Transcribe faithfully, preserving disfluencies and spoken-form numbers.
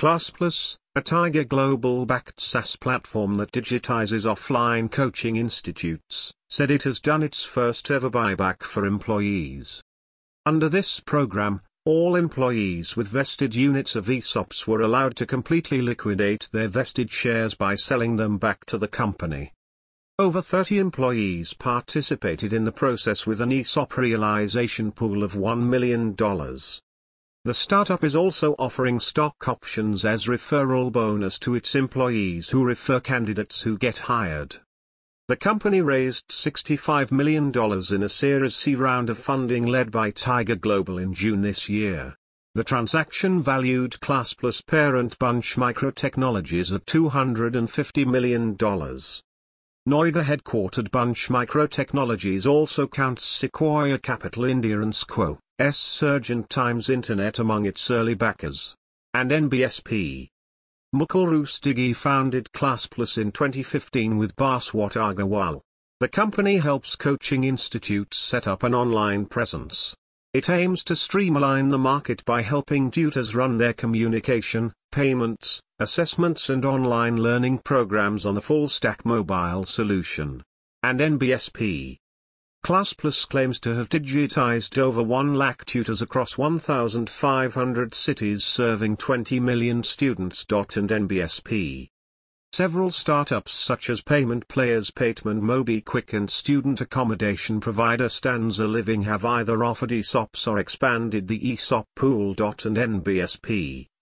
ClassPlus, a Tiger Global-backed SaaS platform that digitizes offline coaching institutes, said it has done its first-ever buyback for employees. Under this program, all employees with vested units of E S O Ps were allowed to completely liquidate their vested shares by selling them back to the company. Over thirty employees participated in the process with an E S O P realization pool of one million dollars. The startup is also offering stock options as referral bonus to its employees who refer candidates who get hired. The company raised sixty-five million dollars in a Series C round of funding led by Tiger Global in June this year. The transaction valued ClassPlus parent Bunch Microtechnologies at two hundred fifty million dollars. Noida-headquartered Bunch Microtechnologies also counts Sequoia Capital India and Squo, S Surgent Times Internet among its early backers. And N B S P. Mukul Rustigi founded ClassPlus in twenty fifteen with Baswat Agarwal. The company helps coaching institutes set up an online presence. It aims to streamline the market by helping tutors run their communication, payments, assessments and online learning programs on a full-stack mobile solution. And N B S P. ClassPlus claims to have digitized over one lakh tutors across one thousand five hundred cities serving twenty million students. And N B S P. Several startups such as payment players Paytm, MobiKwik and student accommodation provider Stanza Living have either offered E S O Ps or expanded the E S O P pool. And N B S P.